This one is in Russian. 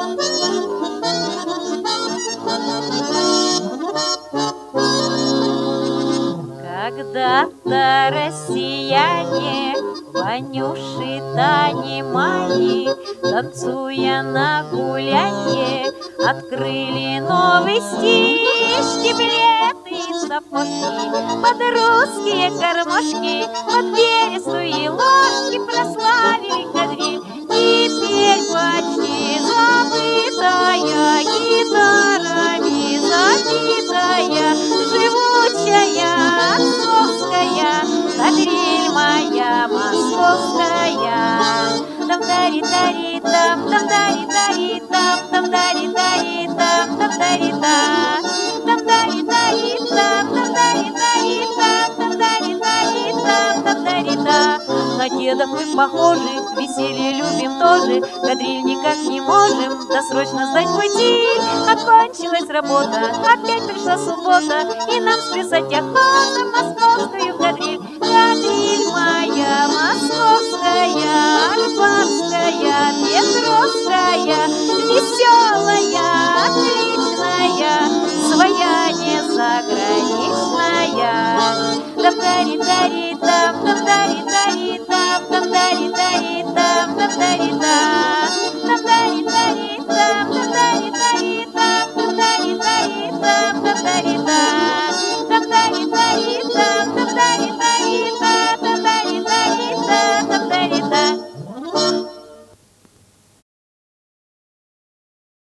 Когда-то россияне, Ванюши, Тани, Мани, танцуя на гулянье, открыли новый стиль. Штиблеты и сапожки под русские гармошки, под вересу и ложки прославили кадриль. Теперь почти забытая, гитарами забитая, живучая отцовская кадриль моя московская. Там-дари-дари-там, там-дари-дари-там, там-дари-дари-там, там-дари-да. Там-дари-дари-там, там-дари-дари-там, там-дари-дари-там, там-дари-да. На дедов мы похожи, веселье любим тоже, кадриль никак не можем досрочно сдать в утиль. Окончилась работа, опять пришла суббота, и нам сплясать охота московскую кадриль. Кадриль моя московская, альбанская, петровская, веселая, отличная, своя не заграничная. Там-дари-дари